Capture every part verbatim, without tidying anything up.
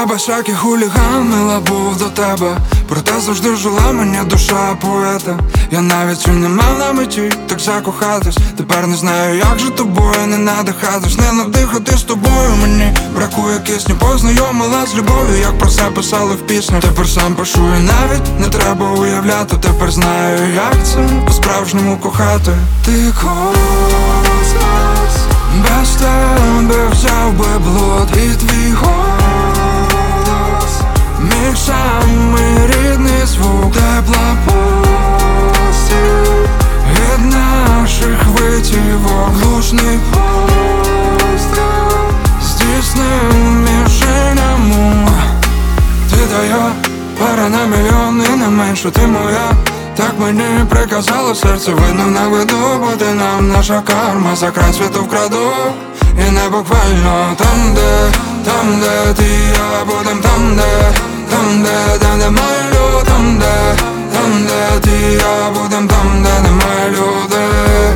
всякий хуліган, мила був до тебе, проте завжди жила мені душа поета. Я навіть і не мав на меті так закохатись. Тепер не знаю, як же тобою не надихатись, не надихати з тобою. Мені бракує кисню, познайомила з любов'ю, як про це писали в піснях. Тепер сам пишу і навіть не треба уявляти. Тепер знаю, як це по-справжньому кохати. Ти космос, без тебе взяв би блуд. І твій голос, мій самий рідний звук. Тепла постіль від наших витівок. Глушний постріл здійснив мішеному. Ти дає пара на мільйон і не менше, ти моя. Так мені приказало серце, видно на виду, бути нам наша карма. За край світу вкраду, і не буквально. Там, де, там, де ти і я будем, там, де, там, де, де немає люд. Там, де, там, де ти і я будем, там, де немає людей.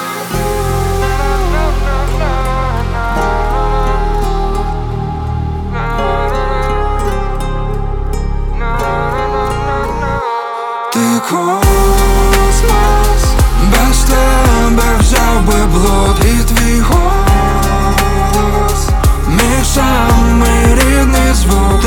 Ти космос, без тебе взяв би блуд. І твій голос, мій самий рідний звук.